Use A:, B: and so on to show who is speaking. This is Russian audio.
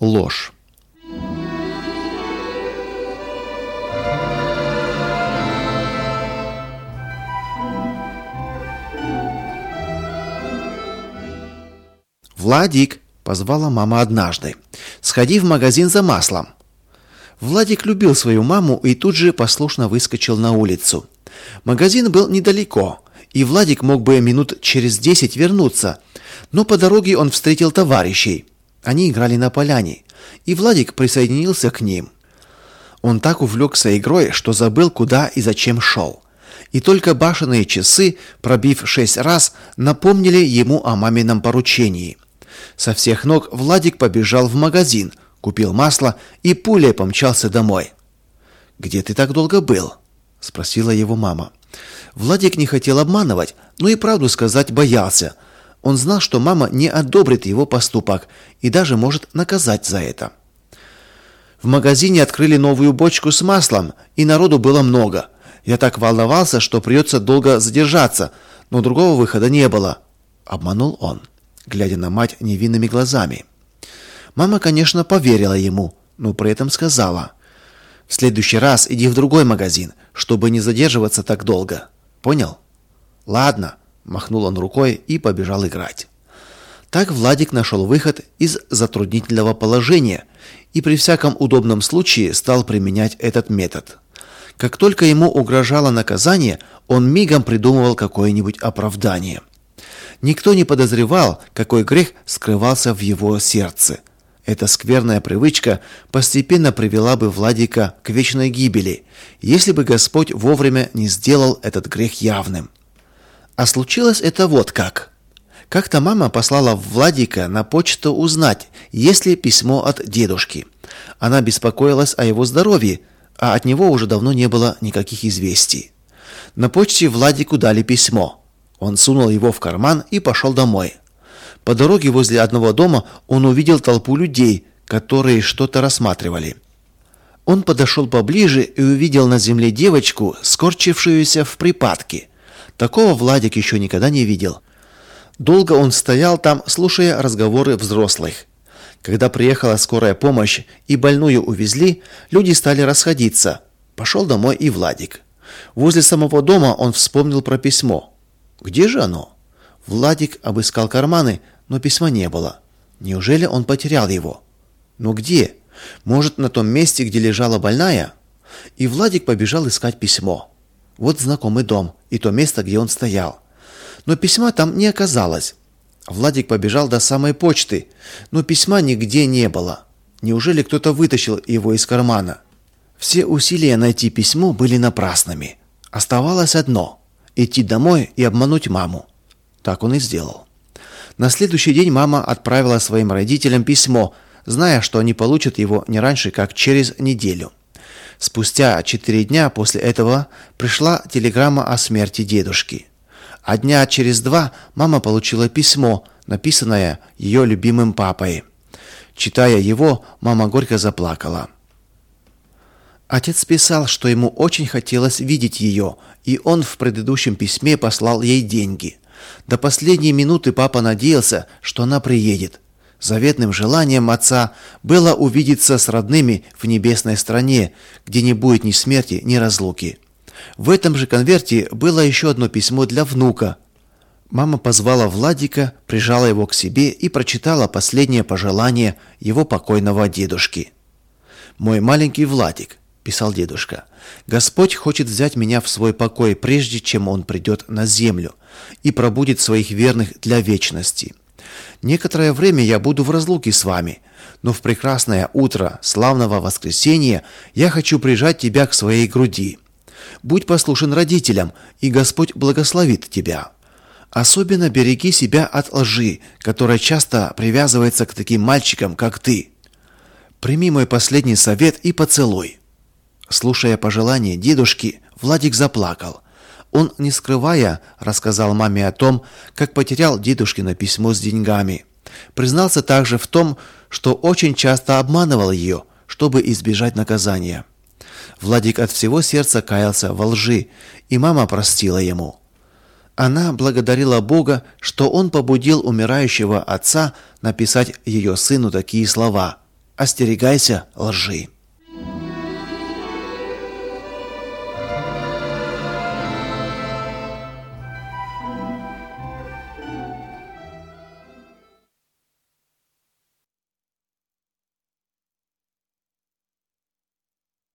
A: ложь. «Владик!» – позвала мама однажды. «Сходи в магазин за маслом». Владик любил свою маму и тут же послушно выскочил на улицу. Магазин был недалеко, и Владик мог бы минут через 10 вернуться, но по дороге он встретил товарищей. Они играли на поляне, и Владик присоединился к ним. Он так увлекся игрой, что забыл, куда и зачем шел. И только башенные часы, пробив 6 раз, напомнили ему о мамином поручении. Со всех ног Владик побежал в магазин, купил масло и пулей помчался домой. «Где ты так долго был?» – спросила его мама. Владик не хотел обманывать, но и правду сказать боялся. Он знал, что мама не одобрит его поступок и даже может наказать за это. В магазине открыли новую бочку с маслом, и народу было много. Я так волновался, что придется долго задержаться, но другого выхода не было. Обманул он, глядя на мать невинными глазами. Мама, конечно, поверила ему, но при этом сказала: «В следующий раз иди в другой магазин, чтобы не задерживаться так долго. Понял?» «Ладно», – махнул он рукой и побежал играть. Так Владик нашел выход из затруднительного положения и при всяком удобном случае стал применять этот метод. Как только ему угрожало наказание, он мигом придумывал какое-нибудь оправдание. Никто не подозревал, какой грех скрывался в его сердце. Эта скверная привычка постепенно привела бы Владика к вечной гибели, если бы Господь вовремя не сделал этот грех явным. А случилось это вот как. Как-то мама послала Владика на почту узнать, есть ли письмо от дедушки. Она беспокоилась о его здоровье, а от него уже давно не было никаких известий. На почте Владику дали письмо. Он сунул его в карман и пошел домой. По дороге возле одного дома он увидел толпу людей, которые что-то рассматривали. Он подошел поближе и увидел на земле девочку, скорчившуюся в припадке. Такого Владик еще никогда не видел. Долго он стоял там, слушая разговоры взрослых. Когда приехала скорая помощь и больную увезли, люди стали расходиться. Пошел домой и Владик. Возле самого дома он вспомнил про письмо. Где же оно? Владик обыскал карманы, но письма не было. Неужели он потерял его? Но где? Может, на том месте, где лежала больная? И Владик побежал искать письмо. Вот знакомый дом и то место, где он стоял. Но письма там не оказалось. Владик побежал до самой почты, но письма нигде не было. Неужели кто-то вытащил его из кармана? Все усилия найти письмо были напрасными. Оставалось одно – идти домой и обмануть маму. Так он и сделал. На следующий день мама отправила своим родителям письмо, зная, что они получат его не раньше, как через неделю. Спустя 4 дня после этого пришла телеграмма о смерти дедушки. А дня через 2 мама получила письмо, написанное ее любимым папой. Читая его, мама горько заплакала. Отец писал, что ему очень хотелось видеть ее, и он в предыдущем письме послал ей деньги. До последней минуты папа надеялся, что она приедет. Заветным желанием отца было увидеться с родными в небесной стране, где не будет ни смерти, ни разлуки. В этом же конверте было еще одно письмо для внука. Мама позвала Владика, прижала его к себе и прочитала последнее пожелание его покойного дедушки. «Мой маленький Владик», – писал дедушка, – «Господь хочет взять меня в свой покой, прежде чем Он придет на землю и пробудит своих верных для вечности. Некоторое время я буду в разлуке с вами, но в прекрасное утро славного воскресения я хочу прижать тебя к своей груди. Будь послушен родителям, и Господь благословит тебя. Особенно береги себя от лжи, которая часто привязывается к таким мальчикам, как ты. Прими мой последний совет и поцелуй». Слушая пожелания дедушки, Владик заплакал. Он, не скрывая, рассказал маме о том, как потерял дедушкино письмо с деньгами. Признался также в том, что очень часто обманывал ее, чтобы избежать наказания. Владик от всего сердца каялся во лжи, и мама простила ему. Она благодарила Бога, что он побудил умирающего отца написать ее сыну такие слова: остерегайся лжи.